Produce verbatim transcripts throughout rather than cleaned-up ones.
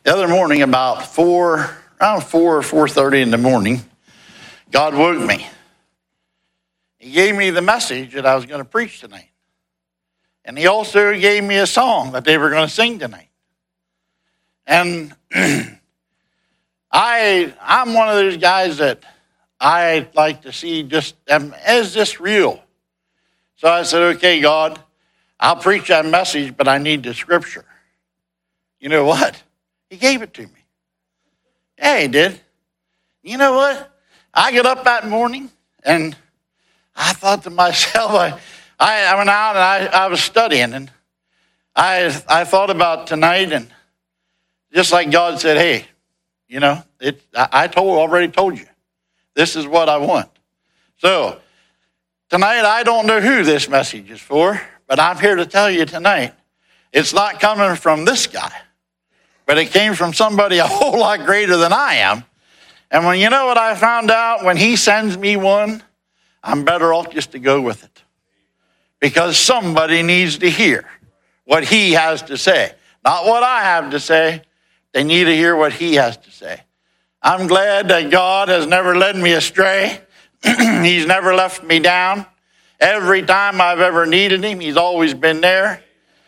The other morning, about four, around four or four thirty in the morning, God woke me. He gave me the message that I was going to preach tonight. And he also gave me a song that they were going to sing tonight. And I, I'm one of those guys that I like to see just, um, is this real? So I said, okay, God, I'll preach that message, but I need the scripture. You know what? He gave it to me. Yeah, he did. You know what? I got up that morning and I thought to myself, I, I, I went out and I, I was studying and I, I thought about tonight, and just like God said, hey, you know, it, I, I told, already told you, this is what I want. So tonight, I don't know who this message is for, but I'm here to tell you tonight, it's not coming from this guy, but it came from somebody a whole lot greater than I am. And when you know what I found out, when he sends me one, I'm better off just to go with it. Because somebody needs to hear what he has to say. Not what I have to say. They need to hear what he has to say. I'm glad that God has never led me astray. He's never left me down. Every time I've ever needed him, he's always been there.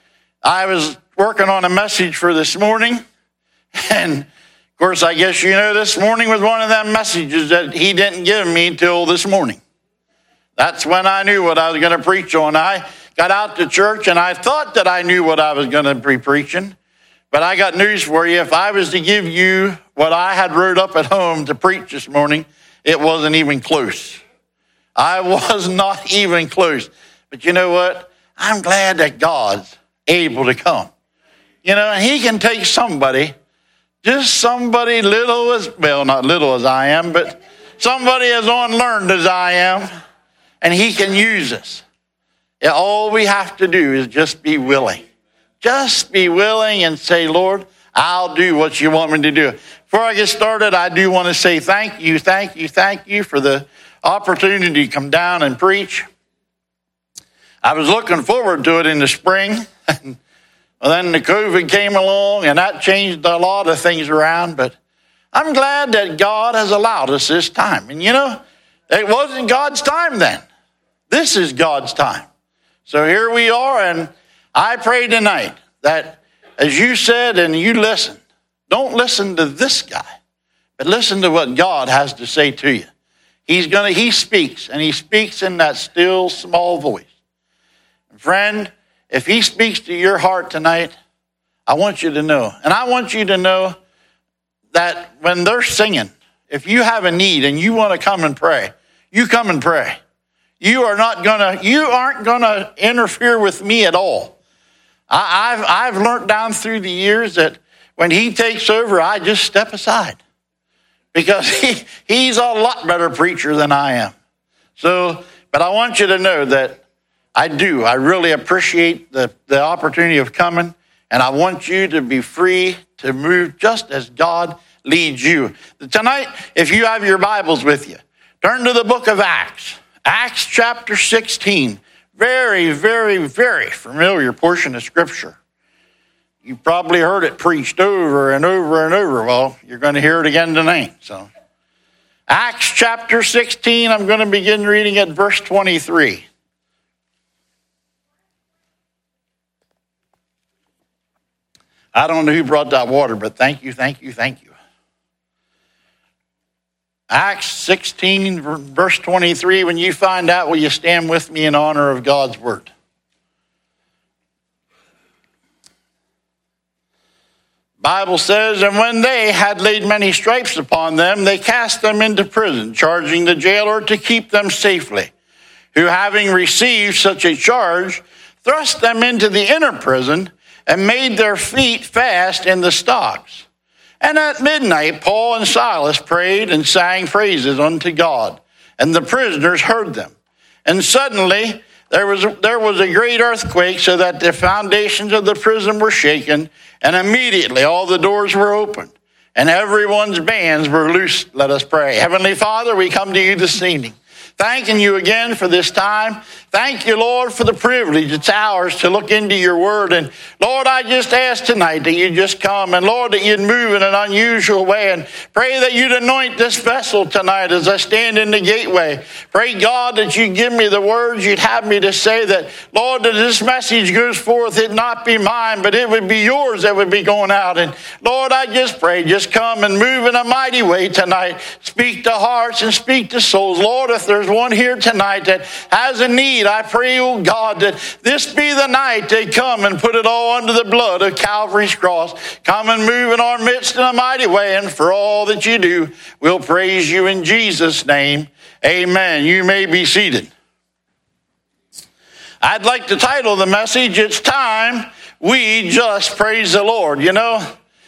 I was working on a message for this morning. And, of course, I guess you know this morning was one of them messages that he didn't give me till this morning. That's when I knew what I was going to preach on. I got out to church, and I thought that I knew what I was going to be preaching. But I got news for you. If I was to give you what I had wrote up at home to preach this morning, it wasn't even close. I was not even close. But you know what? I'm glad that God's able to come. You know, and he can take somebody, just somebody little as, well, not little as I am, but somebody as unlearned as I am, and he can use us. And all we have to do is just be willing. Just be willing and say, Lord, I'll do what you want me to do. Before I get started, I do want to say thank you, thank you, thank you for the opportunity to come down and preach. I was looking forward to it in the spring. Well, then the COVID came along, and that changed a lot of things around. But I'm glad that God has allowed us this time. And you know, it wasn't God's time then. This is God's time. So here we are, and I pray tonight that as you said and you listened, don't listen to this guy, but listen to what God has to say to you. He's gonna, he speaks, and he speaks in that still small voice. And friend, if he speaks to your heart tonight, I want you to know, and I want you to know that when they're singing, if you have a need and you want to come and pray, you come and pray. You are not gonna, you aren't gonna interfere with me at all. I, I've I've learned down through the years that when he takes over, I just step aside because he he's a lot better preacher than I am. So, but I want you to know that I do. I really appreciate the, the opportunity of coming, and I want you to be free to move just as God leads you. Tonight, if you have your Bibles with you, turn to the book of Acts. Acts chapter sixteen. Very, very, very familiar portion of Scripture. You've probably heard it preached over and over and over. Well, you're going to hear it again tonight. So, Acts chapter sixteen, I'm going to begin reading at verse twenty-three. I don't know who brought that water, but thank you, thank you, thank you. Acts sixteen, verse twenty-three, when you find out, will you stand with me in honor of God's word? Bible says, and when they had laid many stripes upon them, they cast them into prison, charging the jailer to keep them safely, who having received such a charge, thrust them into the inner prison and made their feet fast in the stocks. And at midnight, Paul and Silas prayed and sang praises unto God, and the prisoners heard them. And suddenly there was, there was a great earthquake, so that the foundations of the prison were shaken, and immediately all the doors were opened, and everyone's bands were loosed. Let us pray. Heavenly Father, we come to you this evening, thanking you again for this time, Thank you, Lord, for the privilege. It's ours to look into your word. And Lord, I just ask tonight that you just come. And Lord, that you'd move in an unusual way. And pray that you'd anoint this vessel tonight as I stand in the gateway. Pray, God, that you'd give me the words you'd have me to say. That, Lord, that this message goes forth, it not be mine, but it would be yours that would be going out. And Lord, I just pray, just come and move in a mighty way tonight. Speak to hearts and speak to souls. Lord, if there's one here tonight that has a need, I pray, oh God, that this be the night they come and put it all under the blood of Calvary's cross. Come and move in our midst in a mighty way. And for all that you do, we'll praise you in Jesus' name. Amen. You may be seated. I'd like to title the message, It's Time We Just Praise the Lord. You know,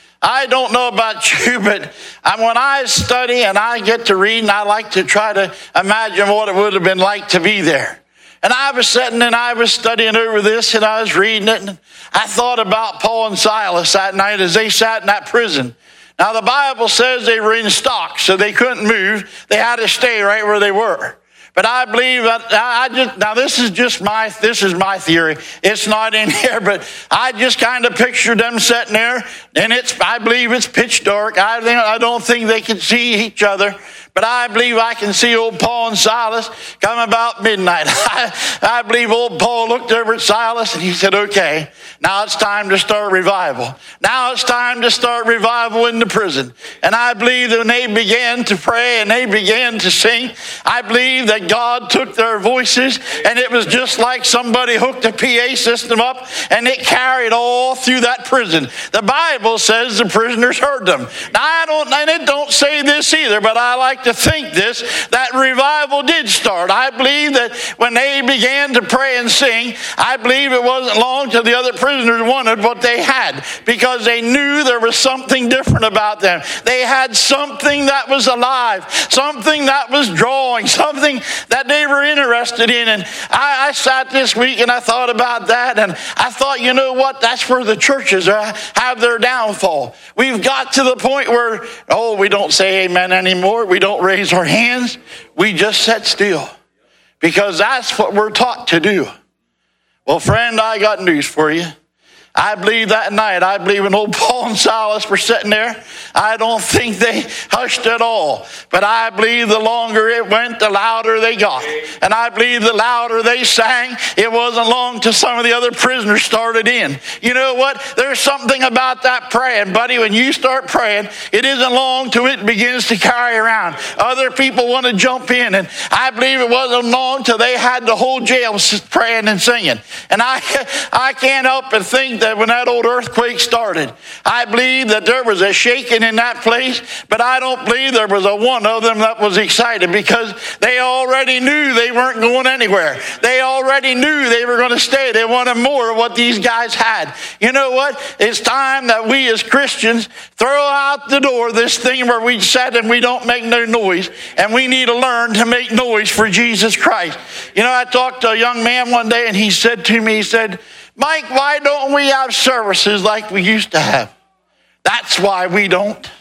I don't know about you, but when I study and I get to read, and I like to try to imagine what it would have been like to be there. And I was sitting and I was studying over this and I was reading it. And I thought about Paul and Silas that night as they sat in that prison. Now the Bible says they were in stocks, so they couldn't move. They had to stay right where they were. But I believe that I just, now this is just my, this is my theory. It's not in here, but I just kind of pictured them sitting there, and it's, I believe it's pitch dark. I think, I don't think they can see each other. But I believe I can see old Paul and Silas come about midnight. I, I believe old Paul looked over at Silas and he said, okay, now it's time to start revival. Now it's time to start revival in the prison. And I believe that when they began to pray and they began to sing, I believe that God took their voices and it was just like somebody hooked a P A system up and it carried all through that prison. The Bible says the prisoners heard them. Now I don't, and it don't say this either, but I like to think this, that revival did start. I believe that when they began to pray and sing, I believe it wasn't long till the other prisoners wanted what they had, because they knew there was something different about them. They had something that was alive, something that was drawing, something that they were interested in. And I, I sat this week and I thought about that, and I thought, you know what, that's where the churches are, have their downfall. We've got to the point where, oh, we don't say amen anymore. We don't raise our hands. We just sit still, because that's what we're taught to do. Well, friend, I got news for you. I believe that night, I believe when old Paul and Silas were sitting there, I don't think they hushed at all. But I believe the longer it went, the louder they got. And I believe the louder they sang, it wasn't long till some of the other prisoners started in. You know what? There's something about that praying, buddy. When you start praying, it isn't long till it begins to carry around. Other people want to jump in. And I believe it wasn't long till they had the whole jail praying and singing. And I, I can't help but think that when that old earthquake started, I believe that there was a shaking in that place, but I don't believe there was a one of them that was excited, because they already knew they weren't going anywhere. They already knew they were going to stay. They wanted more of what these guys had. You know what? It's time that we as Christians throw out the door this thing where we sit and we don't make no noise, and we need to learn to make noise for Jesus Christ. You know, I talked to a young man one day and he said to me, he said, Mike, why don't we have services like we used to have? That's why we don't.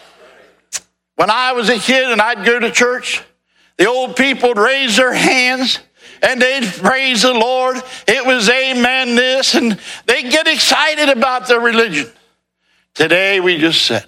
When I was a kid and I'd go to church, the old people would raise their hands and they'd praise the Lord. It was amen this, and they'd get excited about their religion. Today we just sit.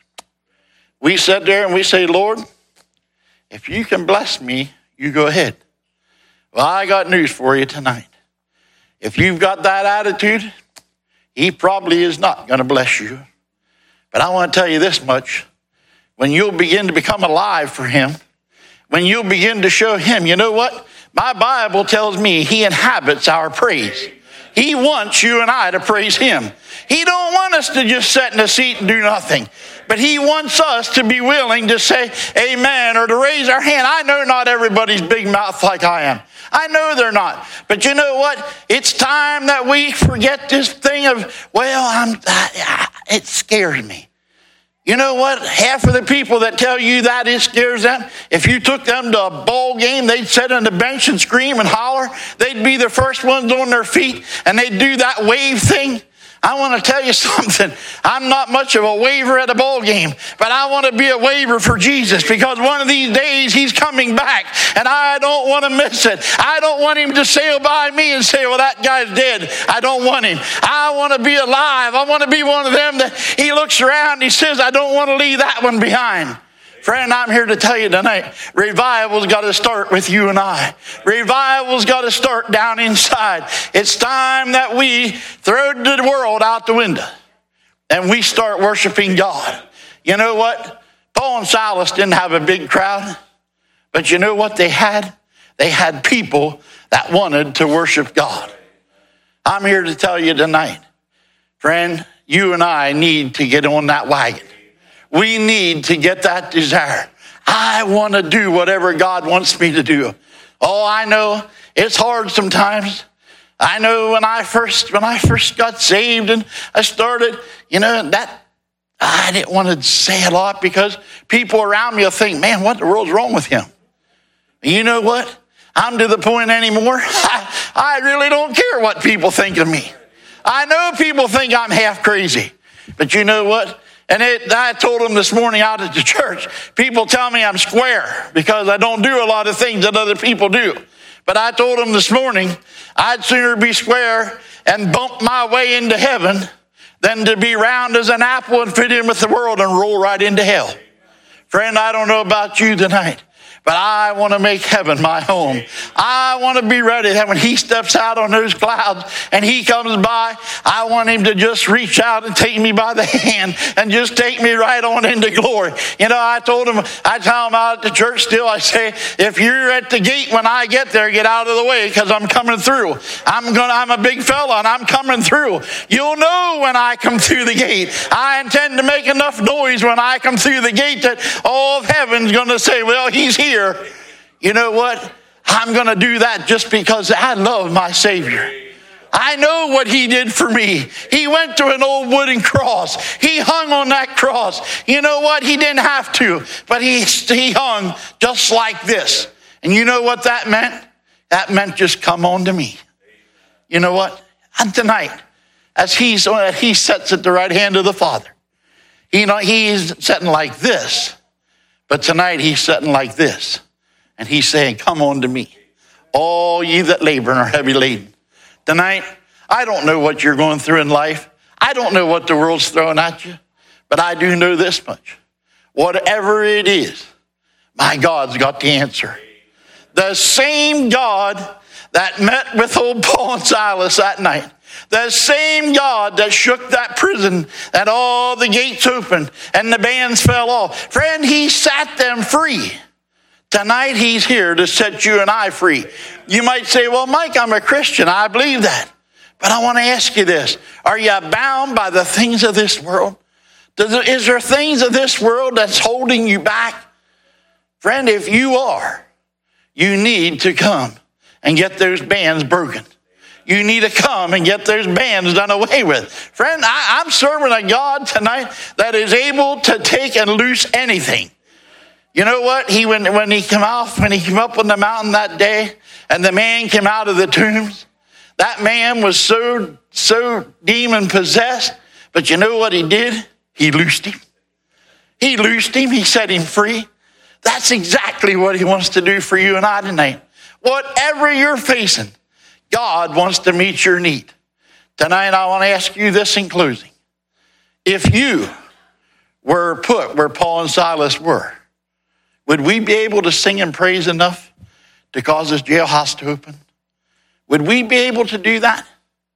We sit there and we say, Lord, if you can bless me, you go ahead. Well, I got news for you tonight. If you've got that attitude, he probably is not going to bless you. But I want to tell you this much. When you'll begin to become alive for him, when you'll begin to show him, you know what? My Bible tells me he inhabits our praise. He wants you and I to praise him. He don't want us to just sit in a seat and do nothing. But he wants us to be willing to say amen, or to raise our hand. I know not everybody's big mouth like I am. I know they're not. But you know what? It's time that we forget this thing of, well, I'm, I, I, it scares me. You know what? Half of the people that tell you that it scares them, if you took them to a ball game, they'd sit on the bench and scream and holler. They'd be the first ones on their feet, and they'd do that wave thing. I want to tell you something. I'm not much of a waver at a ball game, but I want to be a waver for Jesus, because one of these days he's coming back and I don't want to miss it. I don't want him to sail by me and say, well, that guy's dead. I don't want him. I want to be alive. I want to be one of them that he looks around and he says, I don't want to leave that one behind. Friend, I'm here to tell you tonight, revival's got to start with you and I. Revival's got to start down inside. It's time that we throw the world out the window and we start worshiping God. You know what? Paul and Silas didn't have a big crowd, but you know what they had? They had people that wanted to worship God. I'm here to tell you tonight, friend, you and I need to get on that wagon. We need to get that desire. I want to do whatever God wants me to do. Oh, I know it's hard sometimes. I know when I first when I first got saved and I started, you know, that I didn't want to say a lot because people around me will think, man, what the world's wrong with him? You know what? I'm to the point anymore. I, I really don't care what people think of me. I know people think I'm half crazy, but you know what? And it, I told them this morning out at the church, people tell me I'm square because I don't do a lot of things that other people do. But I told them this morning, I'd sooner be square and bump my way into heaven than to be round as an apple and fit in with the world and roll right into hell. Friend, I don't know about you tonight, but I want to make heaven my home. I want to be ready that when he steps out on those clouds and he comes by, I want him to just reach out and take me by the hand and just take me right on into glory. You know, I told him, I tell him out at the church still, I say, if you're at the gate when I get there, get out of the way because I'm coming through. I'm gonna, I'm a big fella and I'm coming through. You'll know when I come through the gate. I intend to make enough noise when I come through the gate that all of heaven's going to say, well, he's here. You know what? I'm going to do that just because I love my Savior. I know what he did for me. He went to an old wooden cross. He hung on that cross. You know what? He didn't have to, but he, he hung just like this. And you know what that meant? That meant just come on to me. You know what? And tonight, as he's, he sits at the right hand of the Father, you know, he's sitting like this. But tonight he's sitting like this. And he's saying, come on to me, all ye that labor and are heavy laden. Tonight, I don't know what you're going through in life. I don't know what the world's throwing at you. But I do know this much. Whatever it is, my God's got the answer. The same God that met with old Paul and Silas that night, the same God that shook that prison and all the gates opened and the bands fell off. Friend, he set them free. Tonight he's here to set you and I free. You might say, well, Mike, I'm a Christian. I believe that. But I want to ask you this. Are you bound by the things of this world? Does, is there things of this world that's holding you back? Friend, if you are, you need to come and get those bands broken. You need to come and get those bands done away with. Friend, I, I'm serving a God tonight that is able to take and loose anything. You know what? He when, when he came off, when he came up on the mountain that day, and the man came out of the tombs, that man was so, so demon possessed. But you know what he did? He loosed him. He loosed him. He set him free. That's exactly what he wants to do for you and I tonight. Whatever you're facing, God wants to meet your need. Tonight, I want to ask you this in closing. If you were put where Paul and Silas were, would we be able to sing and praise enough to cause this jailhouse to open? Would we be able to do that?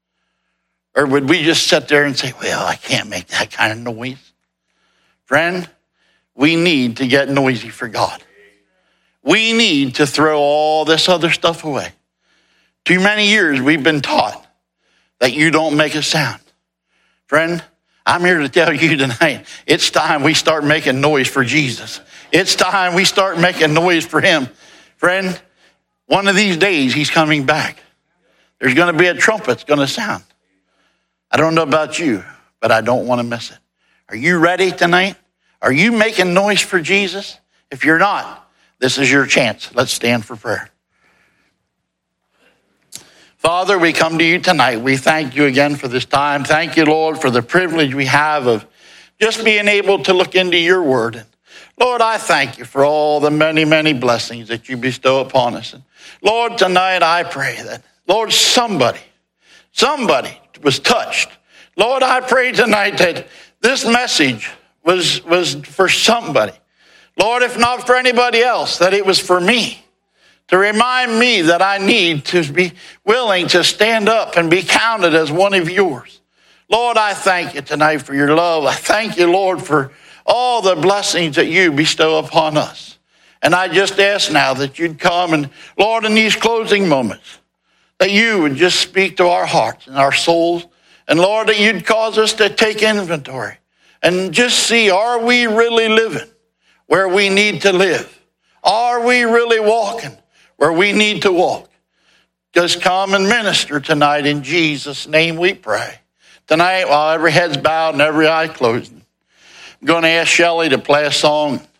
Or would we just sit there and say, well, I can't make that kind of noise? Friend, we need to get noisy for God. We need to throw all this other stuff away. Too many years we've been taught that you don't make a sound. Friend, I'm here to tell you tonight, it's time we start making noise for Jesus. It's time we start making noise for him. Friend, one of these days he's coming back. There's going to be a trumpet that's going to sound. I don't know about you, but I don't want to miss it. Are you ready tonight? Are you making noise for Jesus? If you're not, this is your chance. Let's stand for prayer. Father, we come to you tonight. We thank you again for this time. Thank you, Lord, for the privilege we have of just being able to look into your word. And Lord, I thank you for all the many, many blessings that you bestow upon us. And Lord, tonight I pray that, Lord, somebody, somebody was touched. Lord, I pray tonight that this message was, was for somebody. Lord, if not for anybody else, that it was for me, to remind me that I need to be willing to stand up and be counted as one of yours. Lord, I thank you tonight for your love. I thank you, Lord, for all the blessings that you bestow upon us. And I just ask now that you'd come and, Lord, in these closing moments, that you would just speak to our hearts and our souls. And Lord, that you'd cause us to take inventory and just see, are we really living where we need to live? Are we really walking where we need to walk? Just come and minister tonight. In Jesus' name we pray. Tonight, while every head's bowed and every eye closed, I'm going to ask Shelley to play a song.